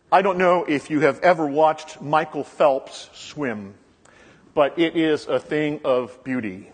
I don't know if you have ever watched Michael Phelps swim, but it is a thing of beauty.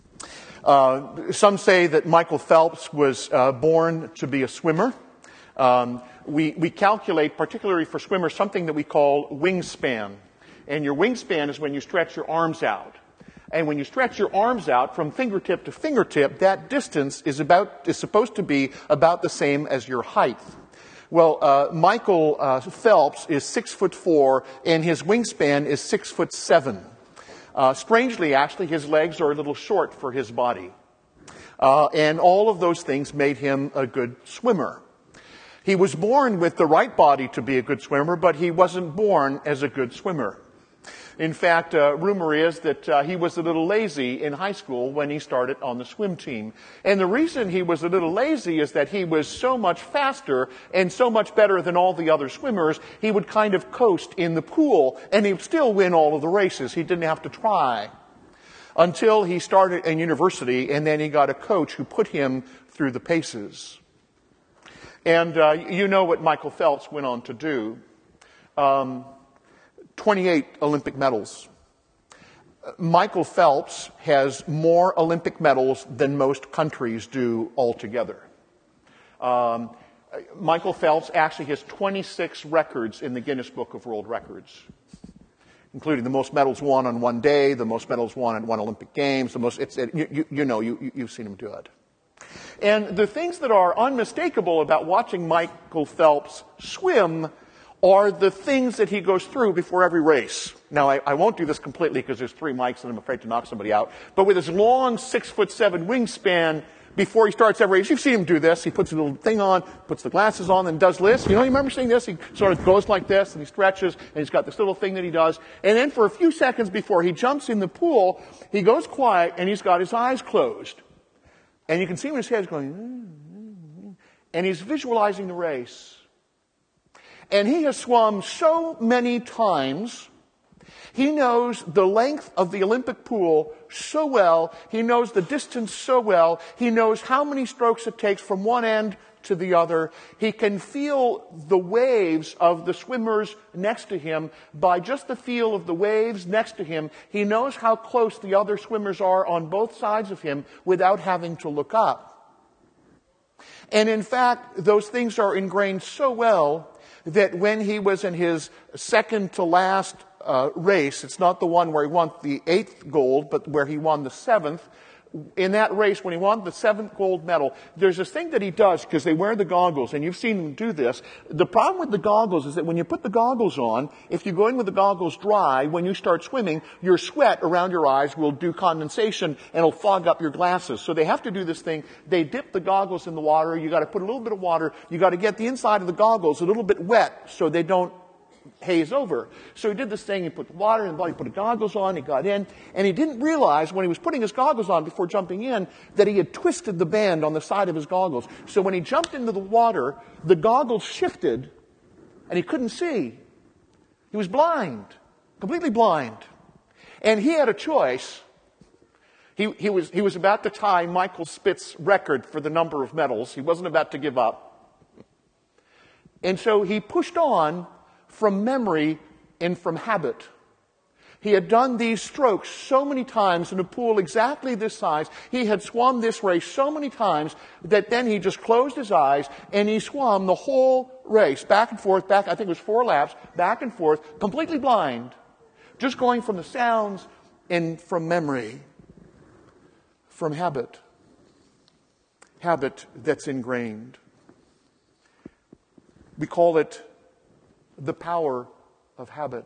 Some say that Michael Phelps was born to be a swimmer. We calculate, particularly for swimmers, something that we call wingspan. And your wingspan is when you stretch your arms out. And when you stretch your arms out from fingertip to fingertip, that distance is supposed to be about the same as your height. Well, Michael Phelps is 6'4", and his wingspan is 6'7". Strangely, actually, his legs are a little short for his body. And all of those things made him a good swimmer. He was born with the right body to be a good swimmer, but he wasn't born as a good swimmer. In fact, rumor is that he was a little lazy in high school when he started on the swim team. And the reason he was a little lazy is that he was so much faster and so much better than all the other swimmers, he would kind of coast in the pool, and he would still win all of the races. He didn't have to try. Until he started in university, and then he got a coach who put him through the paces. And you know what Michael Phelps went on to do. 28 Olympic medals. Michael Phelps has more Olympic medals than most countries do altogether. Michael Phelps actually has 26 records in the Guinness Book of World Records, including the most medals won on one day, the most medals won at one Olympic Games, you've seen him do it. And the things that are unmistakable about watching Michael Phelps swim are the things that he goes through before every race. Now, I won't do this completely because there's 3 mics and I'm afraid to knock somebody out. But with his long 6'7" wingspan, before he starts every race, you've seen him do this. He puts a little thing on, puts the glasses on, and does this. You remember seeing this? He sort of goes like this, and he stretches, and he's got this little thing that he does. And then for a few seconds before he jumps in the pool, he goes quiet, and he's got his eyes closed. And you can see when his head's going, and he's visualizing the race. And he has swum so many times. He knows the length of the Olympic pool so well. He knows the distance so well. He knows how many strokes it takes from one end to the other. He can feel the waves of the swimmers next to him by just the feel of the waves next to him. He knows how close the other swimmers are on both sides of him without having to look up. And in fact, those things are ingrained so well that when he was in his second to last race, it's not the one where he won the 8th gold, but where he won the 7th. In that race, when he won the 7th gold medal, there's this thing that he does, because they wear the goggles, and you've seen him do this. The problem with the goggles is that when you put the goggles on, if you go in with the goggles dry, when you start swimming, your sweat around your eyes will do condensation, and it'll fog up your glasses. So they have to do this thing. They dip the goggles in the water. You got to put a little bit of water. You got to get the inside of the goggles a little bit wet so they don't haze over. So he did this thing, he put water in the bottle, he put the goggles on, he got in, and he didn't realize when he was putting his goggles on before jumping in that he had twisted the band on the side of his goggles. So when he jumped into the water, the goggles shifted and he couldn't see. He was blind, completely blind. And he had a choice. He was about to tie Michael Spitz's record for the number of medals. He wasn't about to give up. And so he pushed on from memory and from habit. He had done these strokes so many times in a pool exactly this size. He had swum this race so many times that then he just closed his eyes and he swam the whole race back and forth, I think it was 4 laps, back and forth, completely blind, just going from the sounds and from memory, from habit. Habit that's ingrained. We call it the power of habit.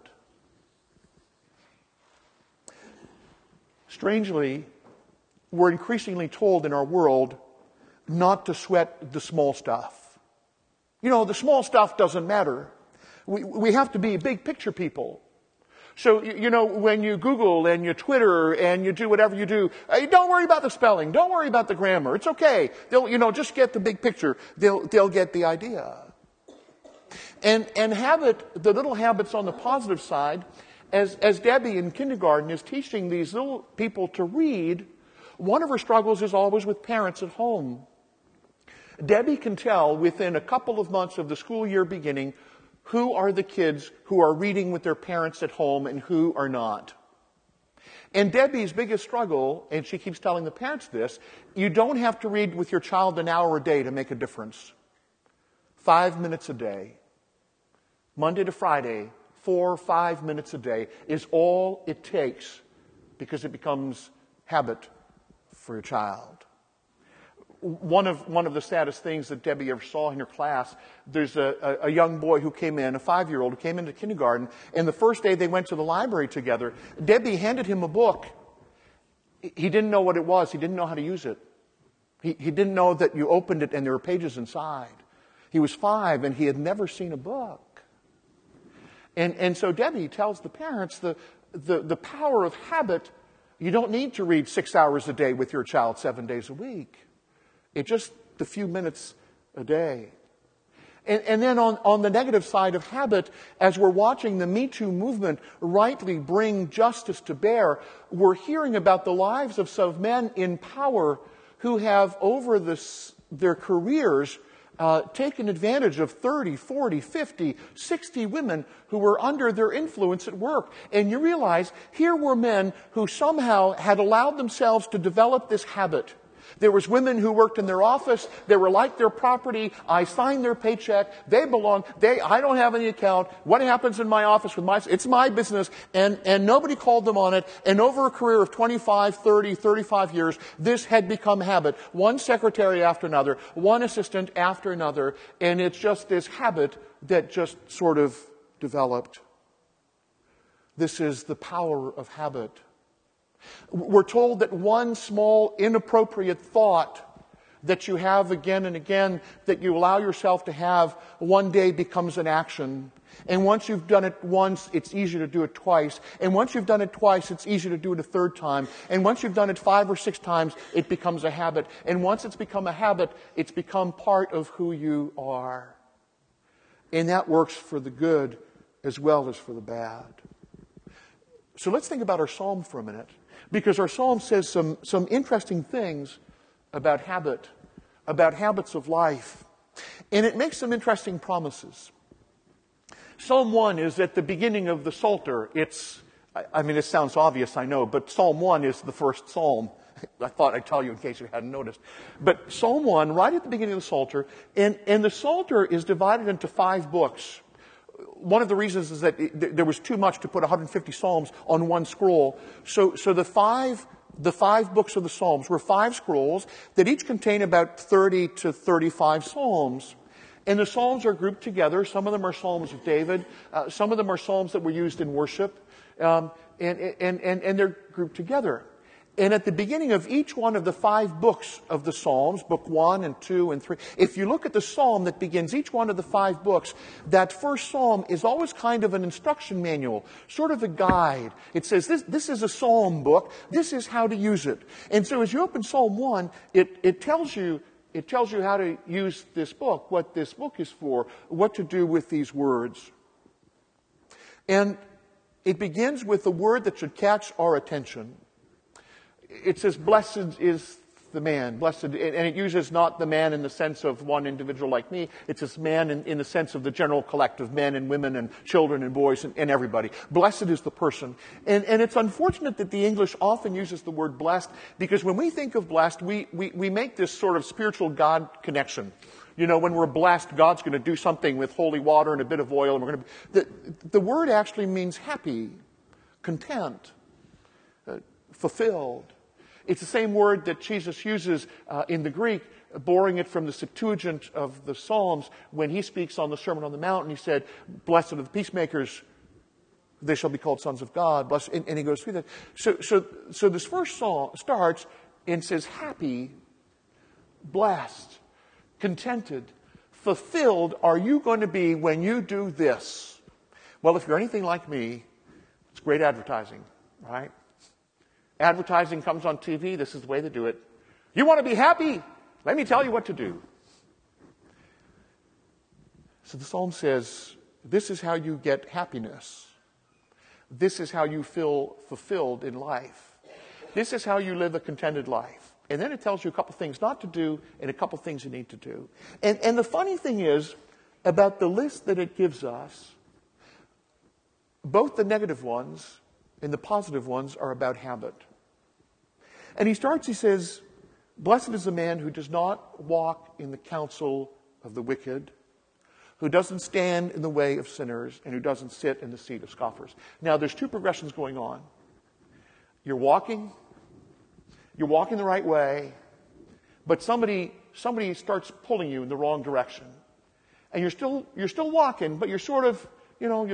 Strangely, we're increasingly told in our world not to sweat the small stuff. The small stuff doesn't matter. We have to be big picture people. So, when you Google and you Twitter and you do whatever you do, don't worry about the spelling. Don't worry about the grammar. It's okay. They'll, just get the big picture. They'll get the idea. And habit, the little habits on the positive side, as Debbie in kindergarten is teaching these little people to read, one of her struggles is always with parents at home. Debbie can tell within a couple of months of the school year beginning who are the kids who are reading with their parents at home and who are not. And Debbie's biggest struggle, and she keeps telling the parents this, you don't have to read with your child an hour a day to make a difference. 5 minutes a day, Monday to Friday, 4 or 5 minutes a day is all it takes, because it becomes habit for your child. One of the saddest things that Debbie ever saw in her class, there's a young boy who came in, a 5-year-old who came into kindergarten, and the first day they went to the library together, Debbie handed him a book. He didn't know what it was. He didn't know how to use it. He didn't know that you opened it and there were pages inside. He was 5 and he had never seen a book. And so Debbie tells the parents the power of habit. You don't need to read 6 hours a day with your child 7 days a week. It's just a few minutes a day. And then on the negative side of habit, as we're watching the Me Too movement rightly bring justice to bear, we're hearing about the lives of some men in power who have, over their careers, taken advantage of 30, 40, 50, 60 women who were under their influence at work. And you realize here were men who somehow had allowed themselves to develop this habit. There was women who worked in their office. They were like their property. I signed their paycheck. They belong. I don't have any account. What happens in my office it's my business. And nobody called them on it. And over a career of 25, 30, 35 years, this had become habit. One secretary after another, one assistant after another. And it's just this habit that just sort of developed. This is the power of habit. We're told that one small inappropriate thought that you have again and again, that you allow yourself to have, one day becomes an action. And once you've done it once, it's easier to do it twice. And once you've done it twice, it's easier to do it a third time. And once you've done it 5 or 6 times, it becomes a habit. And once it's become a habit, it's become part of who you are. And that works for the good as well as for the bad. So let's think about our psalm for a minute. Because our psalm says some interesting things about habit, about habits of life. And it makes some interesting promises. Psalm 1 is at the beginning of the Psalter. It sounds obvious, I know, but Psalm 1 is the first psalm. I thought I'd tell you in case you hadn't noticed. But Psalm 1, right at the beginning of the Psalter, and the Psalter is divided into 5 books. One of the reasons is that there was too much to put 150 Psalms on one scroll. So the five books of the Psalms were 5 scrolls that each contain about 30 to 35 Psalms. And the Psalms are grouped together. Some of them are Psalms of David. Some of them are Psalms that were used in worship. And they're grouped together. And at the beginning of each one of the 5 books of the Psalms, book 1 and 2 and 3, if you look at the psalm that begins each one of the 5 books, that first psalm is always kind of an instruction manual, sort of a guide. It says, this is a psalm book. This is how to use it. And so as you open Psalm 1, it tells you how to use this book, what this book is for, what to do with these words. And it begins with a word that should catch our attention. It says, blessed is the man, blessed, and it uses not the man in the sense of one individual like me. It says man in the sense of the general collective, men and women and children and boys and everybody. Blessed is the person. And it's unfortunate that the English often uses the word blessed, because when we think of blessed, we make this sort of spiritual God connection. You know, when we're blessed, God's going to do something with holy water and a bit of oil. And we're going to. The word actually means happy, content, fulfilled. It's the same word that Jesus uses in the Greek, borrowing it from the Septuagint of the Psalms, when he speaks on the Sermon on the Mount, and he said, blessed are the peacemakers, they shall be called sons of God. Blessed, and he goes through that. So this first psalm starts and says, happy, blessed, contented, fulfilled are you going to be when you do this? Well, if you're anything like me, it's great advertising, right? Advertising comes on TV. This is the way they do it. You want to be happy? Let me tell you what to do. So the psalm says, this is how you get happiness. This is how you feel fulfilled in life. This is how you live a contented life. And then it tells you a couple things not to do and a couple things you need to do. And the funny thing is, about the list that it gives us, both the negative ones and the positive ones are about habit. And he says, blessed is the man who does not walk in the counsel of the wicked, who doesn't stand in the way of sinners, and who doesn't sit in the seat of scoffers. Now, there's two progressions going on. You're walking the right way, but somebody starts pulling you in the wrong direction. And you're still walking, but you're sort of, you're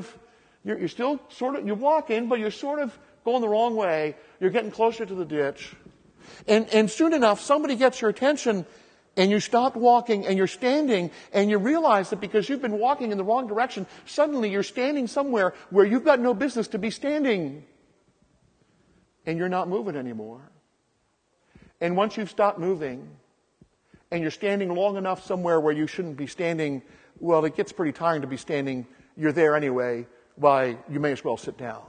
walking, but you're sort of going the wrong way. You're getting closer to the ditch. And soon enough, somebody gets your attention, and you stop walking, and you're standing, and you realize that because you've been walking in the wrong direction, suddenly you're standing somewhere where you've got no business to be standing. And you're not moving anymore. And once you've stopped moving, and you're standing long enough somewhere where you shouldn't be standing, well, it gets pretty tiring to be standing. You're there anyway. Why, you may as well sit down.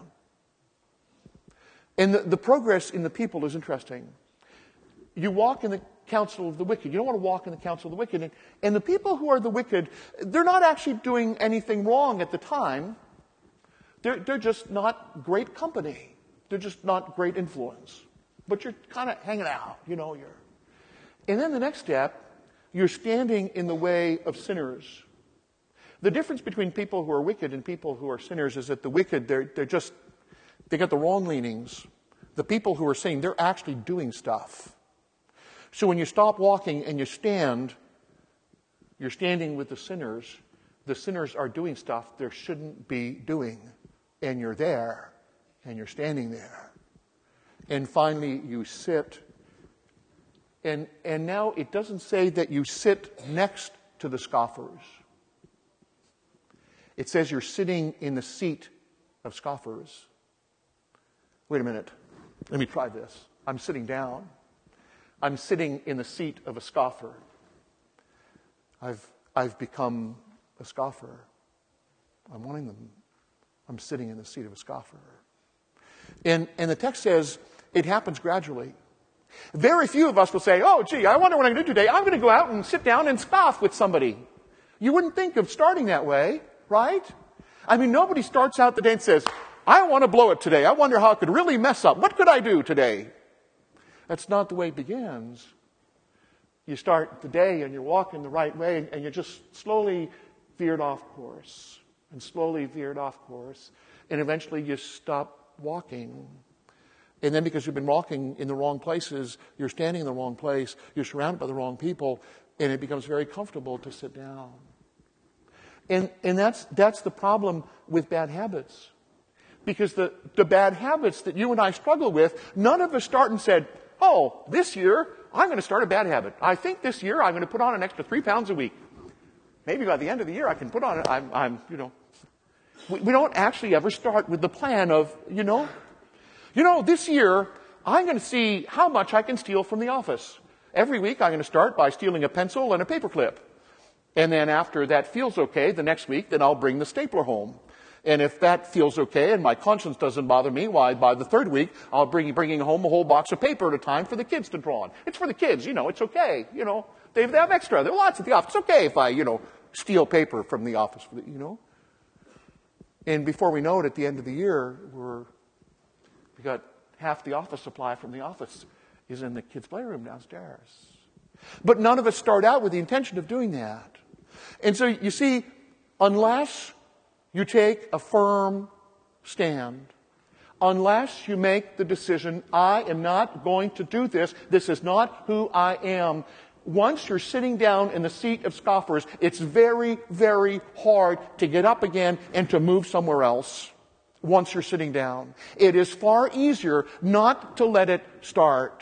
And the progress in the people is interesting. You walk in the counsel of the wicked. You don't want to walk in the counsel of the wicked. And the people who are the wicked, they're not actually doing anything wrong at the time. They're just not great company. They're just not great influence. But you're kind of hanging out, And then the next step, you're standing in the way of sinners. The difference between people who are wicked and people who are sinners is that the wicked, they got the wrong leanings. The people who are sinning, they're actually doing stuff. So when you stop walking and you stand, you're standing with the sinners. The sinners are doing stuff they shouldn't be doing. And you're there, and you're standing there. And finally, you sit. And now it doesn't say that you sit next to the scoffers. It says you're sitting in the seat of scoffers. Wait a minute. Let me try this. I'm sitting down. I'm sitting in the seat of a scoffer. I've become a scoffer. I'm sitting in the seat of a scoffer. And the text says it happens gradually. Very few of us will say, oh, gee, I wonder what I'm going to do today. I'm going to go out and sit down and scoff with somebody. You wouldn't think of starting that way, right? I mean, nobody starts out the day and says, I want to blow it today. I wonder how I could really mess up. What could I do today? That's not the way it begins. You start the day and you're walking the right way and you're just slowly veered off course and slowly veered off course. And eventually you stop walking. And then because you've been walking in the wrong places, you're standing in the wrong place, you're surrounded by the wrong people, and it becomes very comfortable to sit down. And that's the problem with bad habits. Because the bad habits that you and I struggle with, none of us start and said, oh, this year I'm going to start a bad habit. I think this year I'm going to put on an extra 3 pounds a week. Maybe by the end of the year I can put on it. We don't actually ever start with the plan of, this year I'm going to see how much I can steal from the office. Every week I'm going to start by stealing a pencil and a paperclip. And then after that feels okay, the next week, then I'll bring the stapler home. And if that feels okay and my conscience doesn't bother me, why, by the third week, I'll bringing home a whole box of paper at a time for the kids to draw on. It's for the kids, it's okay. They have extra. There are lots at the office. It's okay if I, steal paper from the office, And before we know it, at the end of the year, we got half the office supply from the office is in the kids' playroom downstairs. But none of us start out with the intention of doing that. And so you see, unless you take a firm stand, unless you make the decision, I am not going to do this, this is not who I am, once you're sitting down in the seat of scoffers, it's very, very hard to get up again and to move somewhere else once you're sitting down. It is far easier not to let it start.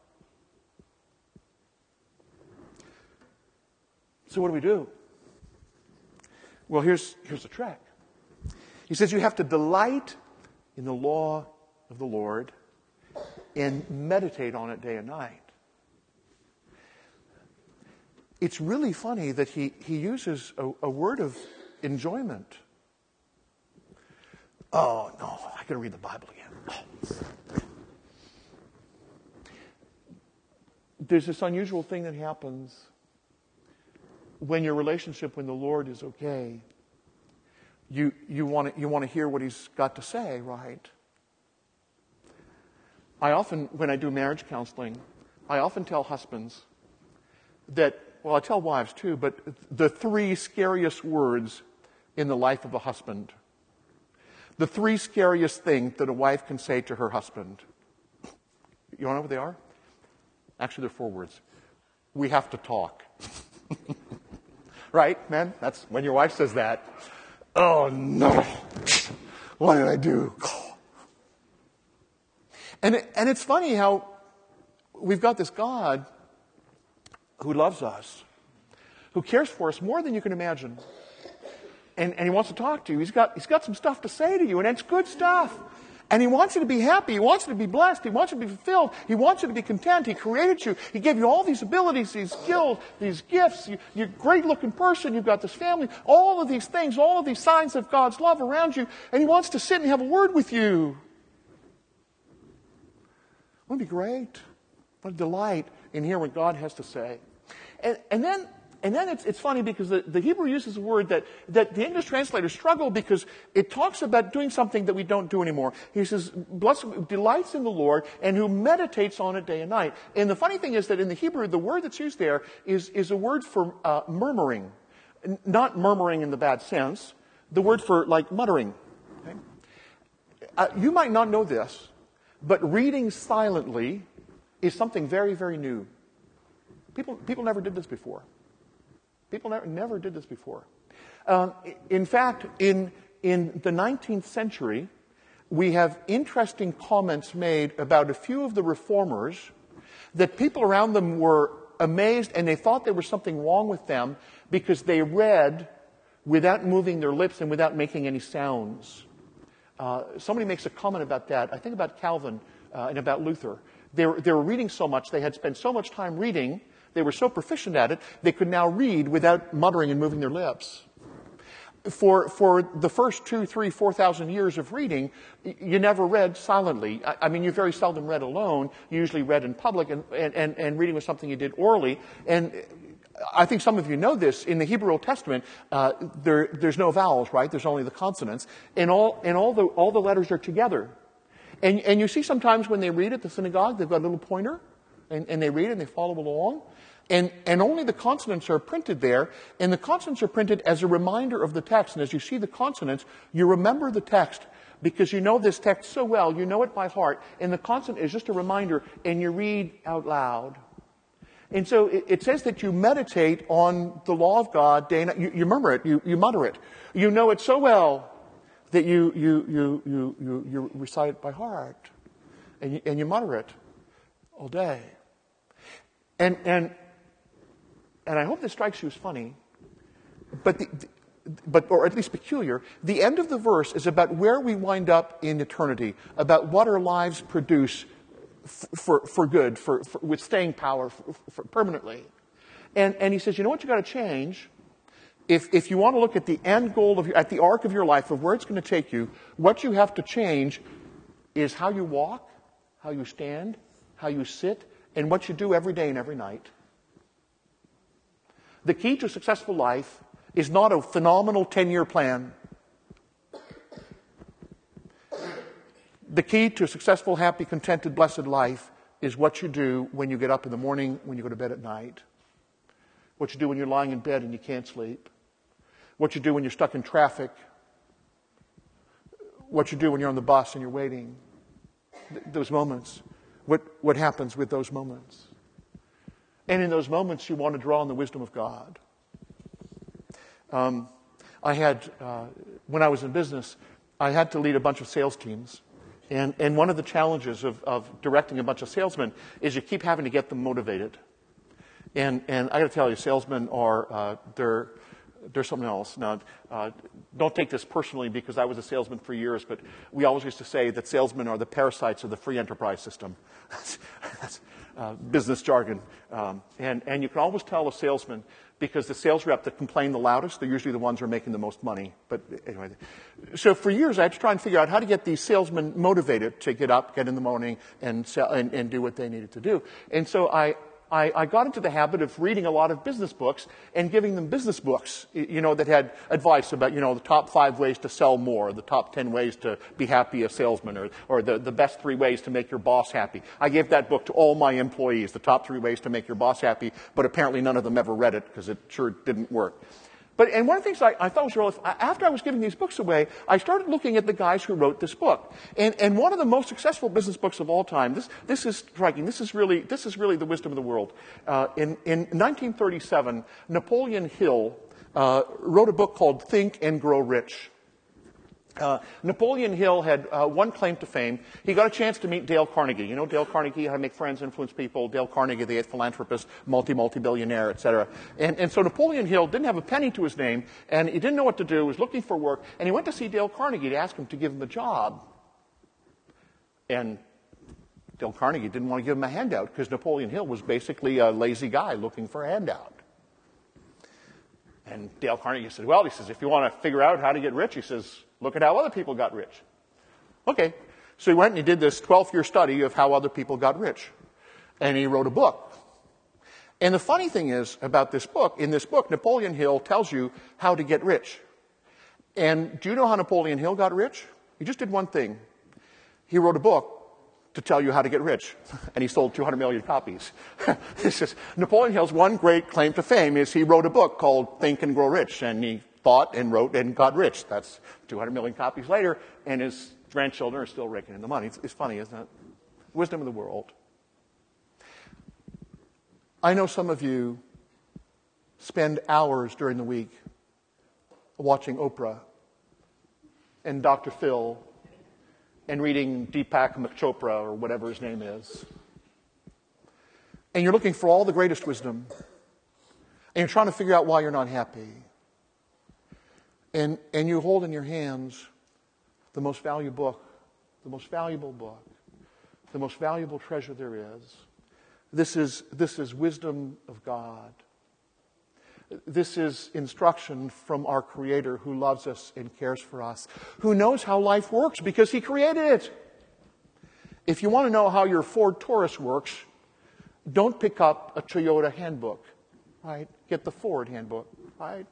So what do? Well, here's the trick. He says you have to delight in the law of the Lord and meditate on it day and night. It's really funny that he uses a word of enjoyment. Oh, no, I got to read the Bible again. Oh. There's this unusual thing that happens when your relationship with the Lord is okay, you want to hear what He's got to say, right? I often, when I do marriage counseling, I often tell husbands that, well, I tell wives too, but the 3 scariest words in the life of a husband, the 3 scariest things that a wife can say to her husband. You want to know what they are? Actually, they're 4 words. We have to talk. Right, man? That's when your wife says that. Oh, no. What did I do? And it's funny how we've got this God who loves us, who cares for us more than you can imagine. And He wants to talk to you. He's got some stuff to say to you, and it's good stuff. And He wants you to be happy. He wants you to be blessed. He wants you to be fulfilled. He wants you to be content. He created you. He gave you all these abilities, these skills, these gifts. You're a great-looking person. You've got this family. All of these things, all of these signs of God's love around you. And He wants to sit and have a word with you. Wouldn't it be great? What a delight in hearing what God has to say. And then it's funny because the Hebrew uses a word that the English translators struggle because it talks about doing something that we don't do anymore. He says, blessed, who delights in the Lord and who meditates on it day and night. And the funny thing is that in the Hebrew, the word that's used there is a word for murmuring. Not murmuring in the bad sense. The word for like muttering. Okay? You might not know this, but reading silently is something very, very new. People never did this before. People never did this before. In fact, in the 19th century, we have interesting comments made about a few of the reformers that people around them were amazed and they thought there was something wrong with them because they read without moving their lips and without making any sounds. Somebody makes a comment about that. I think about Calvin and about Luther. They were reading so much, they had spent so much time reading, they were so proficient at it, they could now read without muttering and moving their lips. For the first 2,000, 3,000, 4,000 years of reading, you never read silently. I mean, you very seldom read alone. You usually read in public, and reading was something you did orally. And I think some of you know this. In the Hebrew Old Testament, there's no vowels, right? There's only the consonants, and all the letters are together. And you see sometimes when they read at the synagogue, they've got a little pointer, and they read and they follow along. And only the consonants are printed there, and the consonants are printed as a reminder of the text. And as you see the consonants, you remember the text because you know this text so well, you know it by heart, and the consonant is just a reminder, and you read out loud. And so it says that you meditate on the law of God day and night. You remember it, you mutter it. You know it so well that you recite it by heart, and you mutter it all day. And I hope this strikes you as funny, but or at least peculiar. The end of the verse is about where we wind up in eternity, about what our lives produce for good, with staying power for permanently. And he says, you know what you got to change? If you want to look at the end goal at the arc of your life of where it's going to take you, what you have to change is how you walk, how you stand, how you sit, and what you do every day and every night. The key to a successful life is not a phenomenal 10-year plan. The key to a successful, happy, contented, blessed life is what you do when you get up in the morning, when you go to bed at night. What you do when you're lying in bed and you can't sleep. What you do when you're stuck in traffic. What you do when you're on the bus and you're waiting. Those moments. What happens with those moments? And in those moments, you want to draw on the wisdom of God. I had, when I was in business, I had to lead a bunch of sales teams. And one of the challenges of directing a bunch of salesmen is you keep having to get them motivated. And I got to tell you, salesmen are, they're something else. Now, don't take this personally because I was a salesman for years, but we always used to say that salesmen are the parasites of the free enterprise system. That's business jargon. And you can always tell a salesman because the sales rep that complain the loudest, they're usually the ones who are making the most money. But anyway, so for years I had to try and figure out how to get these salesmen motivated to get up, get in the morning, and sell, and do what they needed to do. And so I I got into the habit of reading a lot of business books and giving them business books, that had advice about, the top 5 ways to sell more, the top 10 ways to be happy a salesman, or the best 3 ways to make your boss happy. I gave that book to all my employees, the top 3 ways to make your boss happy, but apparently none of them ever read it because it sure didn't work. And one of the things I thought was really, after I was giving these books away, I started looking at the guys who wrote this book. And one of the most successful business books of all time, this is striking, this is really the wisdom of the world. In 1937, Napoleon Hill wrote a book called Think and Grow Rich. Napoleon Hill had one claim to fame. He got a chance to meet Dale Carnegie. You know Dale Carnegie, how to make friends, influence people. Dale Carnegie, the 8th philanthropist, multi-billionaire, etc. And so Napoleon Hill didn't have a penny to his name, and he didn't know what to do, was looking for work, and he went to see Dale Carnegie to ask him to give him a job. And Dale Carnegie didn't want to give him a handout because Napoleon Hill was basically a lazy guy looking for a handout. And Dale Carnegie said, well, if you want to figure out how to get rich, he says, look at how other people got rich. Okay. So he went and he did this 12-year study of how other people got rich. And he wrote a book. And the funny thing is about this book, in this book, Napoleon Hill tells you how to get rich. And do you know how Napoleon Hill got rich? He just did one thing. He wrote a book to tell you how to get rich. And he sold 200 million copies. This is Napoleon Hill's one great claim to fame is he wrote a book called Think and Grow Rich. And he thought and wrote and got rich. That's 200 million copies later, and his grandchildren are still raking in the money. It's funny, isn't it? Wisdom of the world. I know some of you spend hours during the week watching Oprah and Dr. Phil and reading Deepak Chopra or whatever his name is. And you're looking for all the greatest wisdom. And you're trying to figure out why you're not happy. And you hold in your hands the most valuable book, the most valuable treasure there is. This is wisdom of God. This is instruction from our Creator who loves us and cares for us, who knows how life works because He created it. If you want to know how your Ford Taurus works, don't pick up a Toyota handbook, right? Get the Ford handbook, right?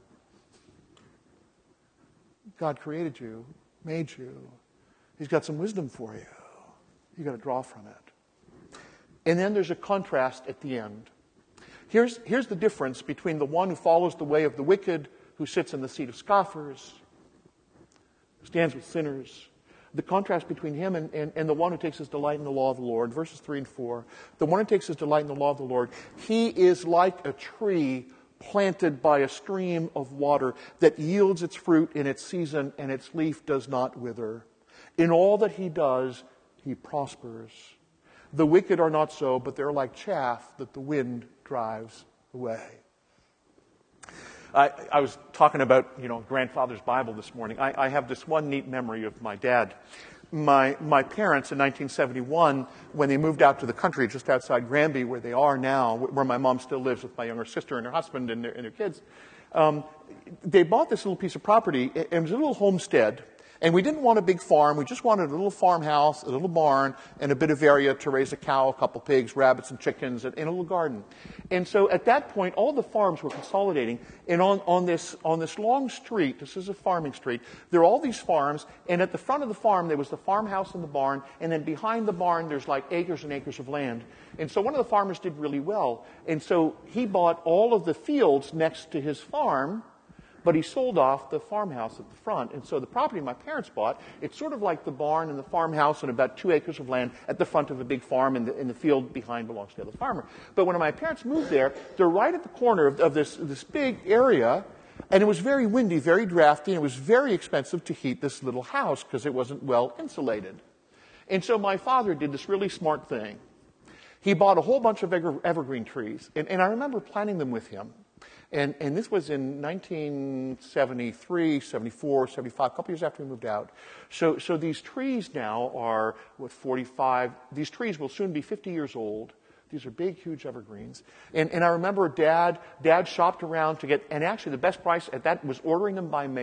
God created you, made you. He's got some wisdom for you. You've got to draw from it. And then there's a contrast at the end. Here's the difference between the one who follows the way of the wicked, who sits in the seat of scoffers, stands with sinners. The contrast between him and the one who takes his delight in the law of the Lord. Verses 3 and 4. The one who takes his delight in the law of the Lord, he is like a tree planted by a stream of water that yields its fruit in its season and its leaf does not wither. In all that he does, he prospers. The wicked are not so, but they're like chaff that the wind drives away. I was talking about, grandfather's Bible this morning. I have this one neat memory of my dad. My parents in 1971, when they moved out to the country just outside Granby, where they are now, where my mom still lives with my younger sister and her husband and their kids, they bought this little piece of property. It was a little homestead. And we didn't want a big farm. We just wanted a little farmhouse, a little barn, and a bit of area to raise a cow, a couple pigs, rabbits, and chickens, and a little garden. And so at that point, all the farms were consolidating. And on this long street, this is a farming street, there are all these farms. And at the front of the farm, there was the farmhouse and the barn. And then behind the barn, there's like acres and acres of land. And so one of the farmers did really well. And so he bought all of the fields next to his farm, but he sold off the farmhouse at the front. And so the property my parents bought, it's sort of like the barn and the farmhouse and about 2 acres of land at the front of a big farm, and the field behind belongs to the other farmer. But when my parents moved there, they're right at the corner of this big area, and it was very windy, very drafty, and it was very expensive to heat this little house because it wasn't well insulated. And so my father did this really smart thing. He bought a whole bunch of evergreen trees, and I remember planting them with him. And this was in 1973, 74, 75, a couple years after we moved out. So these trees now are, 45? These trees will soon be 50 years old. These are big, huge evergreens. And I remember Dad shopped around to get, and actually the best price at that was ordering them by mail.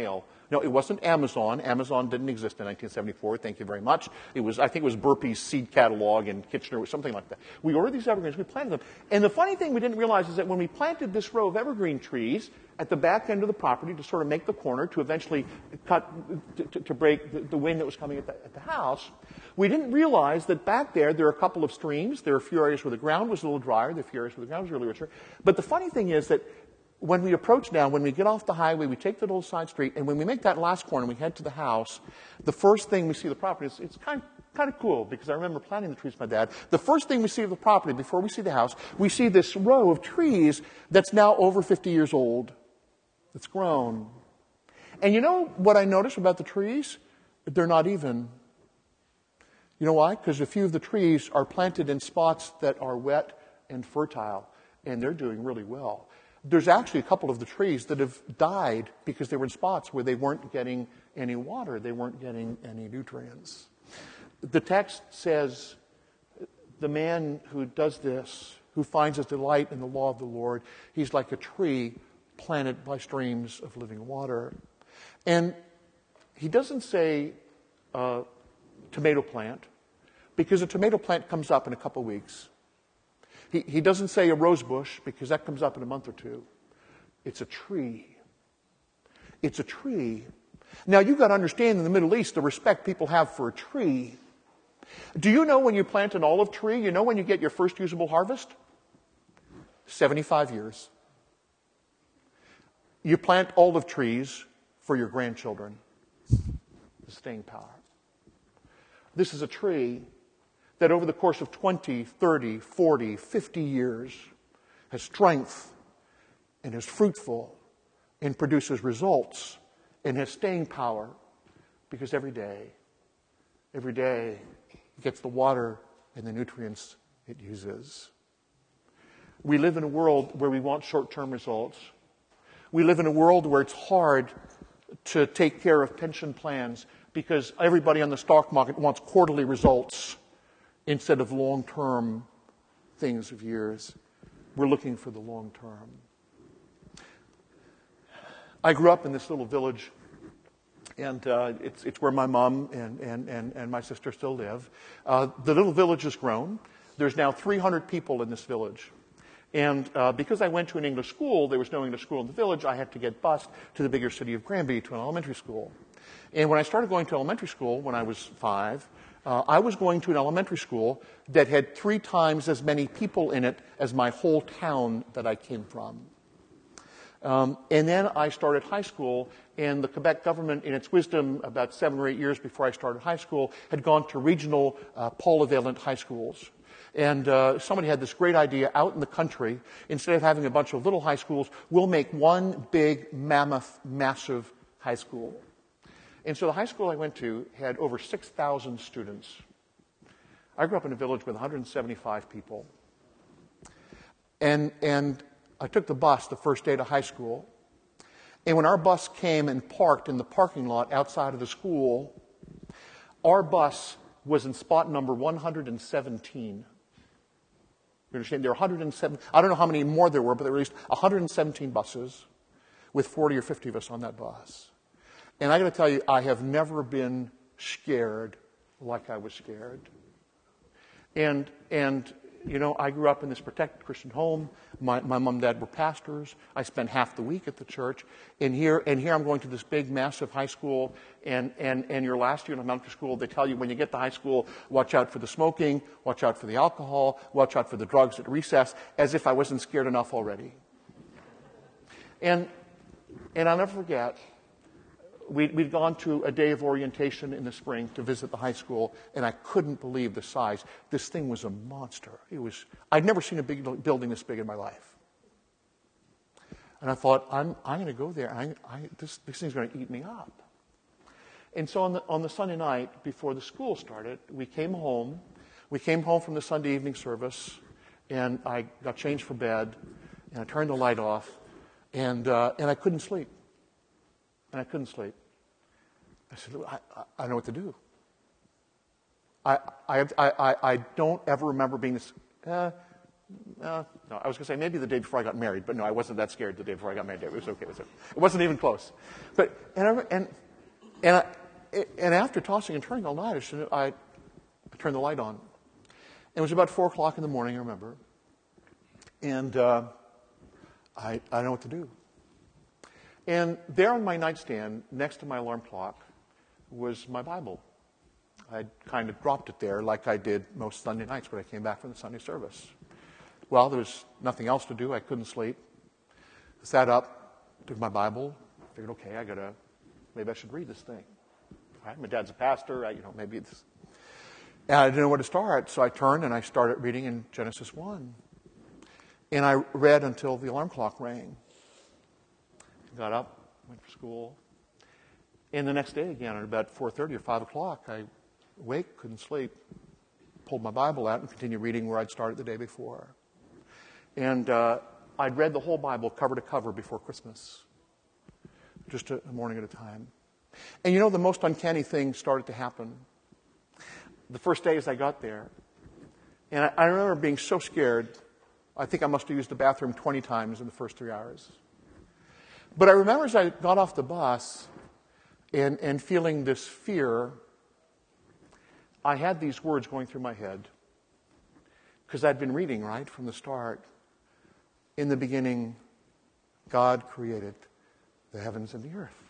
No, it wasn't Amazon. Amazon didn't exist in 1974. Thank you very much. I think it was Burpee's seed catalog in Kitchener or something like that. We ordered these evergreens. We planted them. And the funny thing we didn't realize is that when we planted this row of evergreen trees at the back end of the property to sort of make the corner to eventually cut, to break the wind that was coming at the house, we didn't realize that back there are a couple of streams. There are a few areas where the ground was a little drier. There are a few areas where the ground was really richer. But the funny thing is that when we approach now, when we get off the highway, we take that little side street, and when we make that last corner and we head to the house, the first thing we see of the property is, it's kind of cool, because I remember planting the trees with my dad. The first thing we see of the property, before we see the house, we see this row of trees that's now over 50 years old. It's grown. And you know what I notice about the trees? They're not even. You know why? Because a few of the trees are planted in spots that are wet and fertile, and they're doing really well. There's actually a couple of the trees that have died because they were in spots where they weren't getting any water, they weren't getting any nutrients. The text says, the man who does this, who finds his delight in the law of the Lord, he's like a tree planted by streams of living water. And he doesn't say tomato plant, because a tomato plant comes up in a couple weeks. He doesn't say a rose bush, because that comes up in a month or two. It's a tree. It's a tree. Now, you've got to understand in the Middle East the respect people have for a tree. Do you know when you plant an olive tree, you know when you get your first usable harvest? 75 years. You plant olive trees for your grandchildren. The staying power. This is a tree that over the course of 20, 30, 40, 50 years has strength and is fruitful and produces results and has staying power, because every day it gets the water and the nutrients it uses. We live in a world where we want short-term results. We live in a world where it's hard to take care of pension plans because everybody on the stock market wants quarterly results instead of long-term things of years. We're looking for the long term. I grew up in this little village, and it's where my mom and my sister still live. The little village has grown. There's now 300 people in this village. And because I went to an English school, there was no English school in the village, I had to get bused to the bigger city of Granby to an elementary school. And when I started going to elementary school when I was 5, I was going to an elementary school that had 3 times as many people in it as my whole town that I came from. And then I started high school, and the Quebec government, in its wisdom, about 7 or 8 years before I started high school, had gone to regional polyvalent high schools. And somebody had this great idea out in the country, instead of having a bunch of little high schools, we'll make one big, mammoth, massive high school. And so the high school I went to had over 6,000 students. I grew up in a village with 175 people. And I took the bus the first day to high school. And when our bus came and parked in the parking lot outside of the school, our bus was in spot number 117. You understand? There were 107. I don't know how many more there were, but there were at least 117 buses with 40 or 50 of us on that bus. And I got to tell you, I have never been scared like I was scared. And you know, I grew up in this protected Christian home. My mom and dad were pastors. I spent half the week at the church. And here I'm going to this big, massive high school. And your last year in elementary school, they tell you when you get to high school, watch out for the smoking, watch out for the alcohol, watch out for the drugs at recess, as if I wasn't scared enough already. And I'll never forget, we'd gone to a day of orientation in the spring to visit the high school, and I couldn't believe the size. This thing was a monster. I'd never seen a big building this big in my life. And I thought, I'm going to go there. This thing's going to eat me up. And so on the Sunday night before the school started, we came home. We came home from the Sunday evening service, and I got changed for bed, and I turned the light off, and I couldn't sleep. And I couldn't sleep. I said, I know what to do. I don't ever remember being this. no, I was going to say maybe the day before I got married, but no, I wasn't that scared the day before I got married. It was okay. It wasn't even close. But and after tossing and turning all night, I turned the light on. It was about 4 o'clock in the morning, I remember. And I don't know what to do. And there on my nightstand, next to my alarm clock, was my Bible. I'd kind of dropped it there like I did most Sunday nights when I came back from the Sunday service. Well, there was nothing else to do. I couldn't sleep. Sat up, took my Bible, figured, okay, maybe I should read this thing. Right? My dad's a pastor. Maybe it's... And I didn't know where to start, so I turned and I started reading in Genesis 1. And I read until the alarm clock rang. Got up, went for school. And the next day again, at about 4:30 or 5 o'clock, I awake, couldn't sleep, pulled my Bible out and continued reading where I'd started the day before. And I'd read the whole Bible cover to cover before Christmas, just a morning at a time. And the most uncanny thing started to happen. The first day as I got there, and I remember being so scared, I think I must have used the bathroom 20 times in the first 3 hours. But I remember as I got off the bus and feeling this fear, I had these words going through my head. Because I'd been reading, right, from the start. In the beginning, God created the heavens and the earth.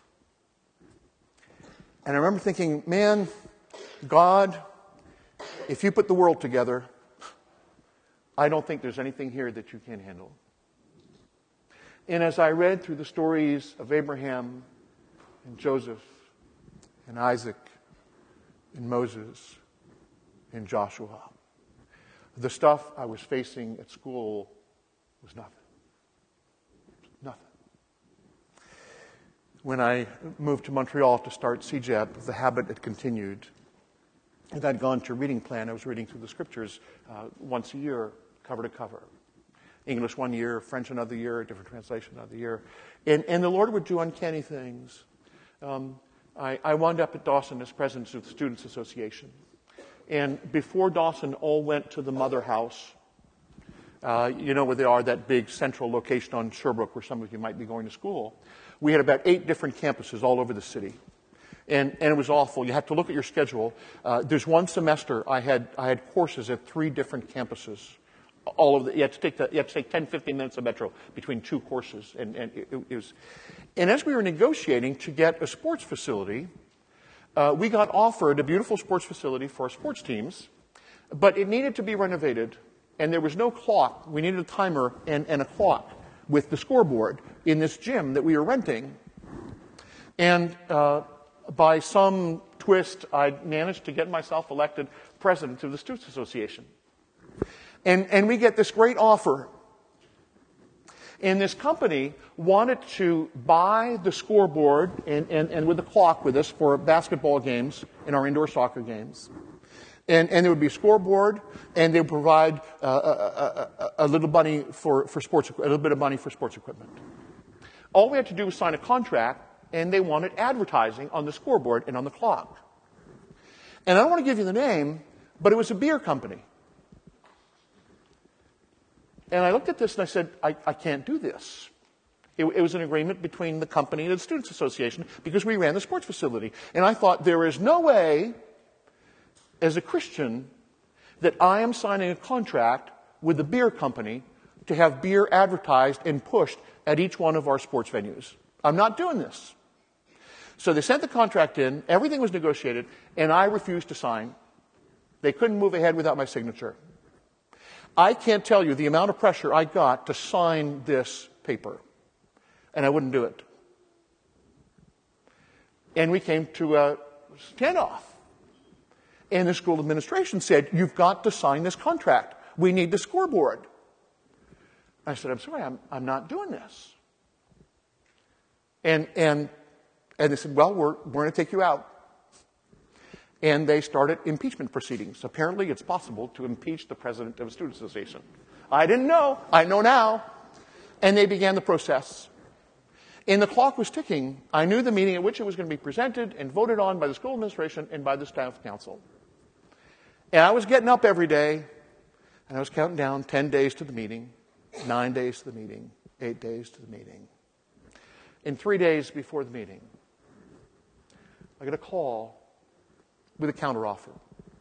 And I remember thinking, man, God, if you put the world together, I don't think there's anything here that you can't handle. And as I read through the stories of Abraham and Joseph and Isaac and Moses and Joshua, the stuff I was facing at school was nothing. Nothing. When I moved to Montreal to start CEGEP, the habit had continued. And I'd gone to reading plan. I was reading through the scriptures once a year, cover to cover. English one year, French another year, a different translation another year. And the Lord would do uncanny things. I wound up at Dawson as president of the Students Association. And before Dawson all went to the Mother House, you know where they are, that big central location on Sherbrooke where some of you might be going to school. We had about 8 different campuses all over the city. And it was awful. You had to look at your schedule. There's one semester I had courses at 3 different campuses. You had to take 10, 15 minutes of metro between 2 courses. And it was. And as we were negotiating to get a sports facility, we got offered a beautiful sports facility for our sports teams, but it needed to be renovated, and there was no clock. We needed a timer and a clock with the scoreboard in this gym that we were renting. And by some twist, I managed to get myself elected president of the Students Association. And we get this great offer. And this company wanted to buy the scoreboard and with the clock with us for basketball games and our indoor soccer games. And there would be a scoreboard, and they would provide a little money for sports, a little bit of money for sports equipment. All we had to do was sign a contract, and they wanted advertising on the scoreboard and on the clock. And I don't want to give you the name, but it was a beer company. And I looked at this and I said, I can't do this. It was an agreement between the company and the Students Association because we ran the sports facility. And I thought, there is no way, as a Christian, that I am signing a contract with the beer company to have beer advertised and pushed at each one of our sports venues. I'm not doing this. So they sent the contract in, everything was negotiated, and I refused to sign. They couldn't move ahead without my signature. I can't tell you the amount of pressure I got to sign this paper. And I wouldn't do it. And we came to a standoff. And the school administration said, you've got to sign this contract. We need the scoreboard. I said, I'm sorry, I'm not doing this. And they said, well, we're going to take you out. And they started impeachment proceedings. Apparently, it's possible to impeach the president of a student association. I didn't know. I know now. And they began the process. And the clock was ticking. I knew the meeting at which it was going to be presented and voted on by the school administration and by the staff council. And I was getting up every day, And I was counting down 10 days to the meeting, 9 days to the meeting, 8 days to the meeting. In 3 days before the meeting, I got a call with a counteroffer.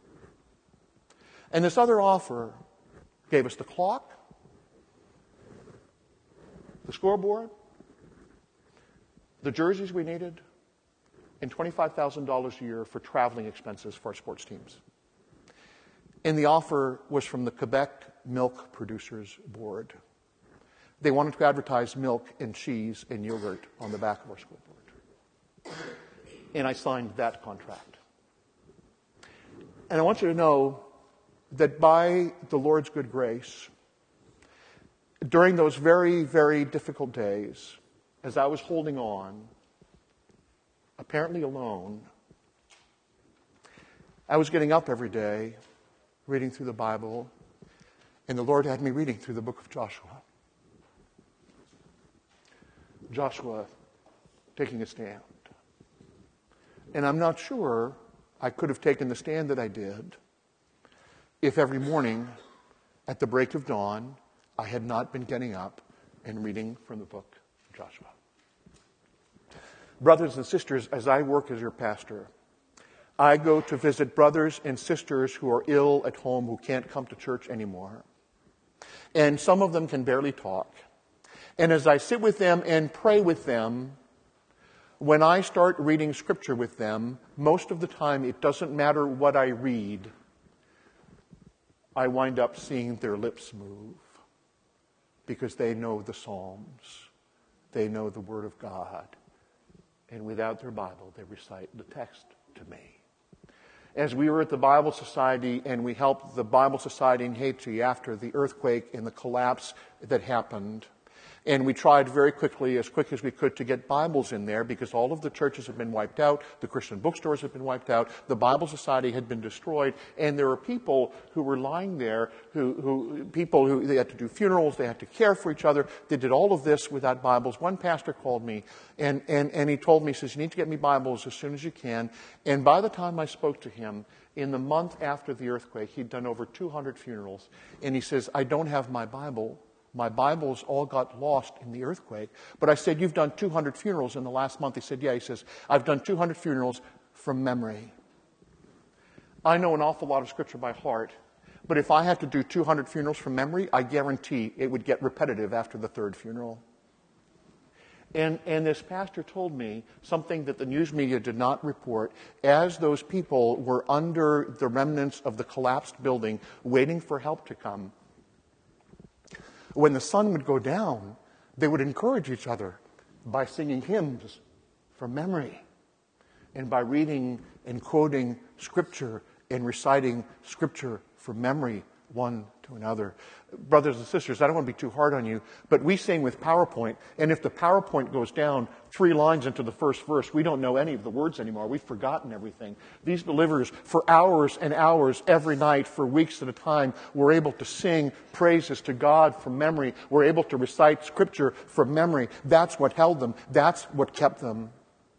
And this other offer gave us the clock, the scoreboard, the jerseys we needed, and $25,000 a year for traveling expenses for our sports teams. And the offer was from the Quebec Milk Producers Board. They wanted to advertise milk and cheese and yogurt on the back of our scoreboard. And I signed that contract. And I want you to know that by the Lord's good grace, during those very, very difficult days, as I was holding on, apparently alone, I was getting up every day, reading through the Bible, and the Lord had me reading through the book of Joshua. Joshua taking a stand. And I'm not sure I could have taken the stand that I did if every morning at the break of dawn I had not been getting up and reading from the book of Joshua. Brothers and sisters, as I work as your pastor, I go to visit brothers and sisters who are ill at home, who can't come to church anymore. And some of them can barely talk. And as I sit with them and pray with them, when I start reading Scripture with them, most of the time it doesn't matter what I read. I wind up seeing their lips move because they know the Psalms. They know the Word of God. And without their Bible, they recite the text to me. As we were at the Bible Society and we helped the Bible Society in Haiti after the earthquake and the collapse that happened, and we tried very quickly, as quick as we could, to get Bibles in there because all of the churches had been wiped out, the Christian bookstores had been wiped out, the Bible Society had been destroyed, and there were people who were lying there, people who they had to do funerals, they had to care for each other. They did all of this without Bibles. One pastor called me, and he told me, he says, you need to get me Bibles as soon as you can. And by the time I spoke to him, in the month after the earthquake, he'd done over 200 funerals. And he says, I don't have my Bible. My Bibles all got lost in the earthquake. But I said, you've done 200 funerals in the last month. He said, yeah. He says, I've done 200 funerals from memory. I know an awful lot of Scripture by heart, but if I had to do 200 funerals from memory, I guarantee it would get repetitive after the third funeral. And this pastor told me something that the news media did not report. As those people were under the remnants of the collapsed building, waiting for help to come, when the sun would go down, they would encourage each other by singing hymns from memory and by reading and quoting Scripture and reciting Scripture from memory one to another. Brothers and sisters, I don't want to be too hard on you, but we sing with PowerPoint, and if the PowerPoint goes down 3 lines into the first verse, we don't know any of the words anymore. We've forgotten everything. These believers, for hours and hours every night, for weeks at a time, were able to sing praises to God from memory. Were able to recite Scripture from memory. That's what held them. That's what kept them.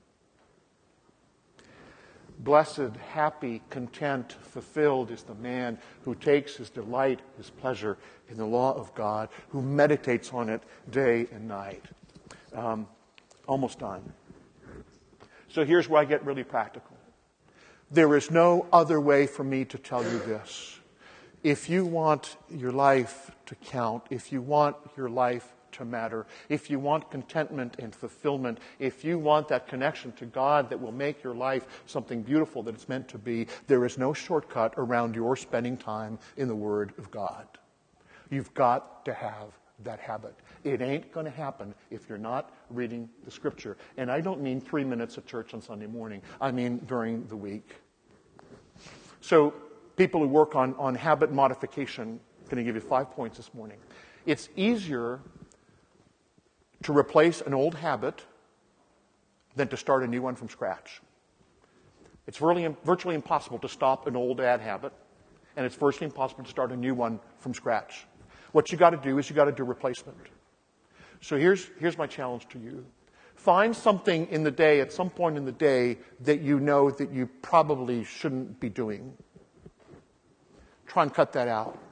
Blessed, happy, content, fulfilled is the man who takes his delight, his pleasure in the law of God, who meditates on it day and night. Almost done. So here's where I get really practical. There is no other way for me to tell you this. If you want your life to count, if you want your life to matter, if you want contentment and fulfillment, if you want that connection to God that will make your life something beautiful that it's meant to be, there is no shortcut around your spending time in the Word of God. You've got to have that habit. It ain't going to happen if you're not reading the Scripture. And I don't mean 3 minutes at church on Sunday morning. I mean during the week. So people who work on habit modification, I'm going to give you 5 points this morning. It's easier to replace an old habit than to start a new one from scratch. It's virtually impossible to stop an old bad habit, and it's virtually impossible to start a new one from scratch. What you got to do is you got to do replacement. So here's my challenge to you. Find something in the day, at some point in the day, that you know that you probably shouldn't be doing. Try and cut that out.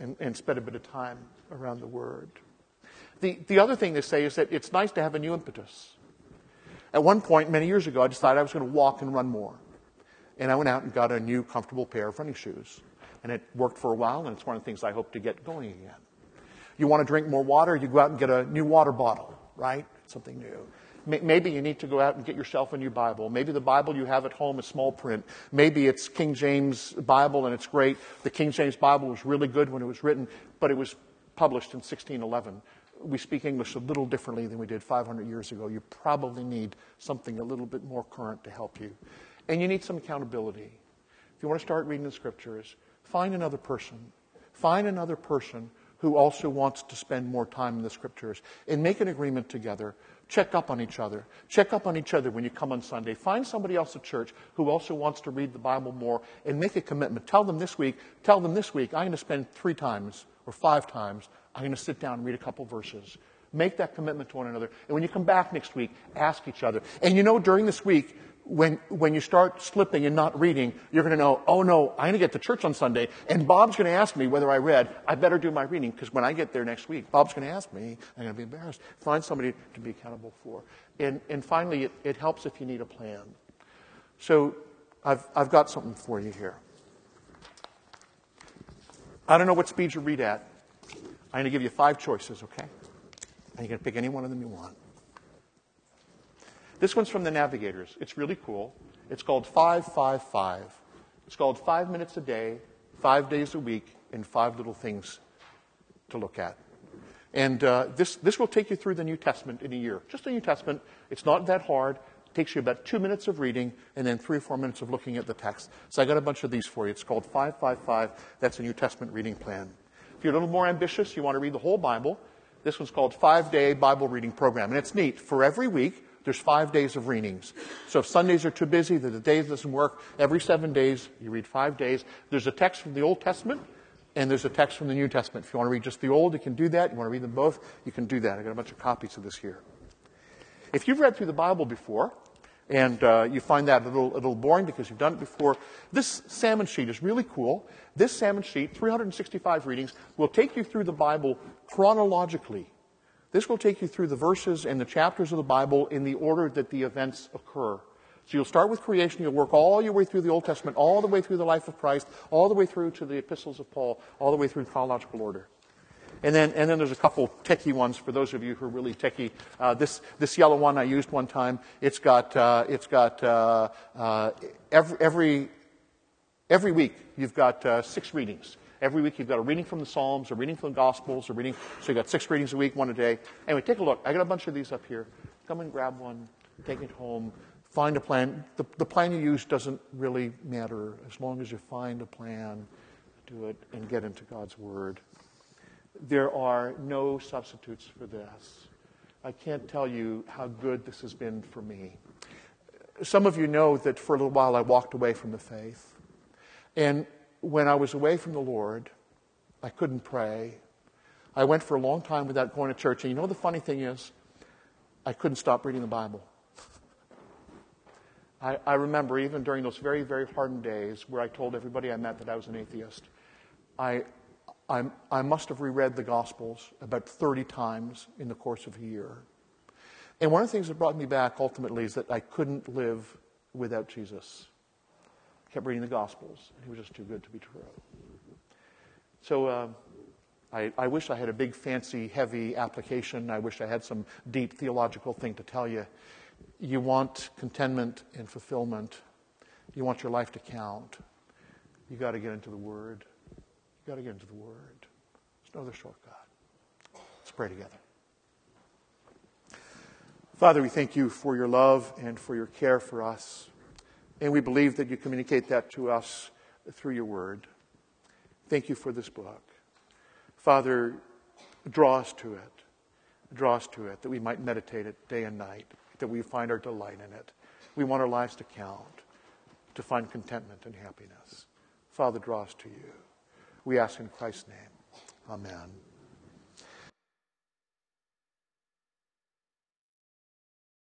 and spend a bit of time around the Word. The other thing they say is that it's nice to have a new impetus. At one point, many years ago, I decided I was going to walk and run more. And I went out and got a new comfortable pair of running shoes. And it worked for a while, and it's one of the things I hope to get going again. You want to drink more water, you go out and get a new water bottle, right? Something new. Maybe you need to go out and get yourself a new Bible. Maybe the Bible you have at home is small print. Maybe it's King James Bible and it's great. The King James Bible was really good when it was written, but it was published in 1611. We speak English a little differently than we did 500 years ago. You probably need something a little bit more current to help you. And you need some accountability. If you want to start reading the Scriptures, find another person. Find another person who also wants to spend more time in the Scriptures and make an agreement together. Check up on each other. Check up on each other when you come on Sunday. Find somebody else at church who also wants to read the Bible more and make a commitment. Tell them this week, I'm going to spend 3 times or 5 times. I'm going to sit down and read a couple verses. Make that commitment to one another. And when you come back next week, ask each other. And during this week, when you start slipping and not reading, you're going to know, oh no, I'm going to get to church on Sunday, and Bob's going to ask me whether I read. I better do my reading, because when I get there next week, Bob's going to ask me. I'm going to be embarrassed. Find somebody to be accountable for. And finally, it helps if you need a plan. So I've got something for you here. I don't know what speed you read at. I'm going to give you 5 choices, okay? And you're going to pick any one of them you want. This one's from the Navigators. It's really cool. It's called 5-5-5. It's called 5 minutes a day, 5 days a week, and 5 little things to look at. And this will take you through the New Testament in a year. Just the New Testament. It's not that hard. It takes you about 2 minutes of reading and then 3 or 4 minutes of looking at the text. So I got a bunch of these for you. It's called 5-5-5. That's a New Testament reading plan. If you're a little more ambitious, you want to read the whole Bible, this one's called 5-Day Bible Reading Program. And it's neat. For every week, there's 5 days of readings. So if Sundays are too busy, the days doesn't work, every 7 days, you read 5 days. There's a text from the Old Testament, and there's a text from the New Testament. If you want to read just the Old, you can do that. You want to read them both, you can do that. I got a bunch of copies of this here. If you've read through the Bible before, and you find that a little boring because you've done it before, this salmon sheet is really cool. This salmon sheet, 365 readings, will take you through the Bible chronologically. This will take you through the verses and the chapters of the Bible in the order that the events occur. So you'll start with creation, you'll work all your way through the Old Testament, all the way through the life of Christ, all the way through to the epistles of Paul, all the way through chronological order. And then there's a couple techie ones for those of you who are really techie. This yellow one I used one time. It's got every week you've got 6 readings. Every week you've got a reading from the Psalms, a reading from the Gospels, so you've got 6 readings a week, 1 a day. Anyway, take a look. I got a bunch of these up here. Come and grab one, take it home, find a plan. The plan you use doesn't really matter as long as you find a plan, do it, and get into God's Word. There are no substitutes for this. I can't tell you how good this has been for me. Some of you know that for a little while I walked away from the faith. And when I was away from the Lord, I couldn't pray. I went for a long time without going to church. And you know the funny thing is, I couldn't stop reading the Bible. I remember even during those very, very hardened days where I told everybody I met that I was an atheist, I must have reread the Gospels about 30 times in the course of a year. And one of the things that brought me back ultimately is that I couldn't live without Jesus. I kept reading the Gospels, and he was just too good to be true. So I wish I had a big, fancy, heavy application. I wish I had some deep theological thing to tell you. You want contentment and fulfillment. You want your life to count. You got to get into the Word. You've got to get into the Word. There's no other shortcut. Let's pray together. Father, we thank you for your love and for your care for us. And we believe that you communicate that to us through your Word. Thank you for this book. Father, draw us to it. Draw us to it, that we might meditate it day and night, that we find our delight in it. We want our lives to count, to find contentment and happiness. Father, draw us to you. We ask in Christ's name. Amen.